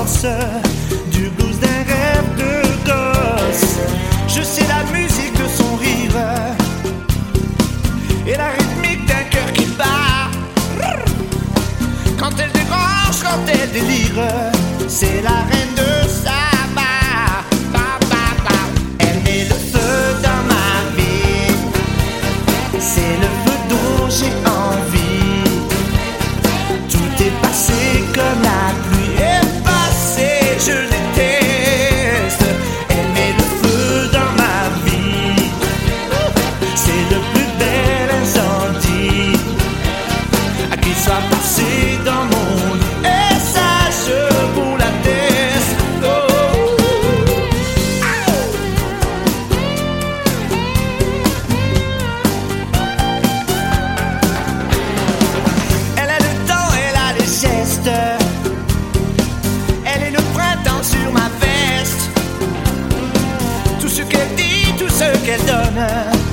danse, du blues d'un rêve de gosse. Je sais la musique de son rire et la rythmique d'un cœur qui bat. Quand elle débranche, quand elle délire, c'est la reine de Saba. Elle met le feu dans ma vie, c'est le feu dont j'ai envie. Tout est passé comme la pluie est passée, je déteste. Elle met le feu dans ma vie, c'est le plus bel incendie qui soit passé dans mon lit. Et ça, je vous l'atteste. Elle a le temps, elle a les gestes. Elle est le printemps sur ma veste. Tout ce qu'elle dit, tout ce qu'elle donne,